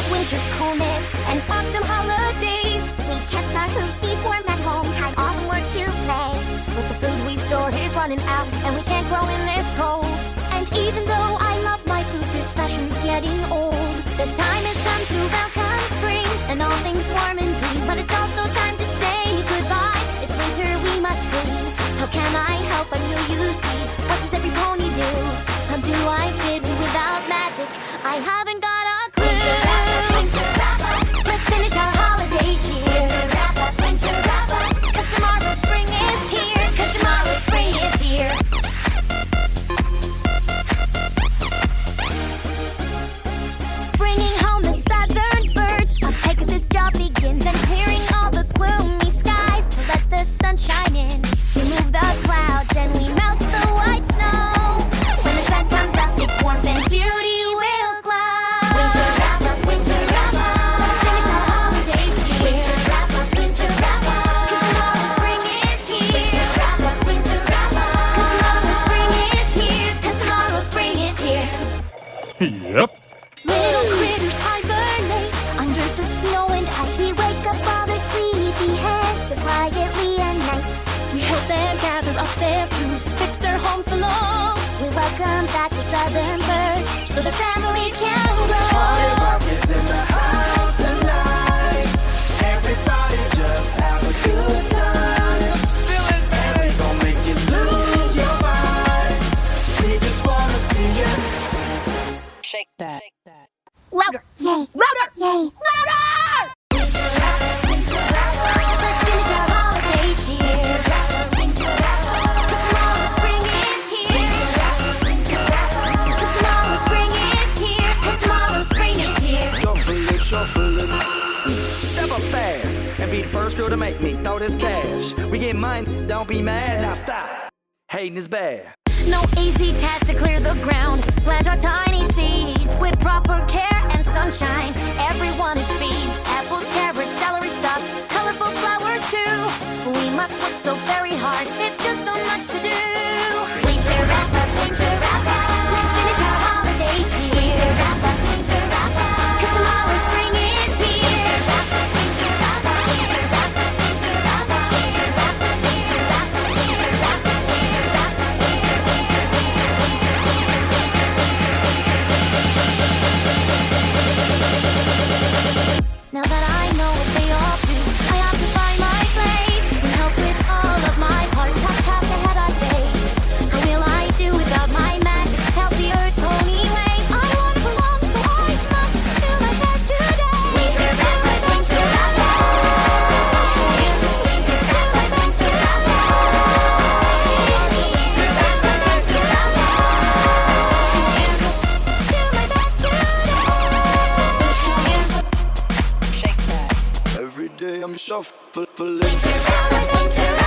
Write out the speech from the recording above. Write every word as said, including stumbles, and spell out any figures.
winter coolness and awesome holidays. We kept our hootsies warm at home, time off from work to play. But the food we've stored is running out, and we can't grow in this cold. And even though I love my fruits, this fashion's getting old. The time has come to welcome spring, and all things warm and green. But it's also time to say goodbye. It's winter, we must flee. How can I help but will you see? What does every pony do? How do I fit without magic? I haven't got a clue. Winter wrap up, winter wrap up. Let's finish our holiday cheer. Winter wrap up, winter wrap up. 'Cause tomorrow spring is here. 'Cause tomorrow spring is here. Bringing home the southern birds. A Pegasus job begins, and clearing all the gloomy skies to let the sun shine in. We move the clouds and we melt the white snow. When the sun comes up, it's warmth and beauty will glow. Winter wrap up, winter wrap up. Let's finish our holiday cheer. Winter wrap up, winter wrap up. 'Cause tomorrow spring is here. Winter wrap up, winter wrap up. 'Cause tomorrow spring is here. 'Cause tomorrow spring is here. Yep. Little critters hibernate under the snow and ice. We wake up all their sleepy heads so quietly and nice. We help them gather up their food, fix their homes below. We welcome back the southern birds so the families can grow. Party rock is in the house tonight. Everybody just have a good time. Feel it, baby. We gon' make you lose your mind. We just wanna see you Shake that. Louder! Yay! Louder! Yay! Louder! Winter wrap up, winter wrap up. Let's finish our holiday cheer. Winter wrap up, winter wrap up. 'Cause tomorrow spring is here. Winter wrap up, winter wrap up. 'Cause tomorrow spring is here. 'Cause tomorrow spring is here. Shuffle it, shuffle it. Step up fast and be the first girl to make me throw this cash. We get mine, don't be mad. Now stop. Hating is bad. No easy task to clear the ground. Plant our tiny seeds with proper care and sunshine. Everyone it feeds. Apples, carrots, celery stalks, colorful flowers too. We must work so very hard. It's just so much to do. Winter wrap up, winter wrap up. Let's finish our holiday cheer. Winter wrap up, winter wrap up. 'Cause tomorrow spring is here. Winter wrap up, winter wrap up. Winter wrap up, winter wrap up. Winter wrap up, winter wrap up. Winter wrap up, winter wrap up. Now that I know what they all do, I occupy my place and help with all of my part. What task ahead I face? How will I do without my magic? Help the earth pony way. I won't belong, so I must do my best today. Winter wrap up, winter wrap up. Winter, winter wrap up, winter wrap up. Winter wrap up, winter wrap up. Do my best today. Shake that. Every day I'm shuffling. Winter wrap up, winter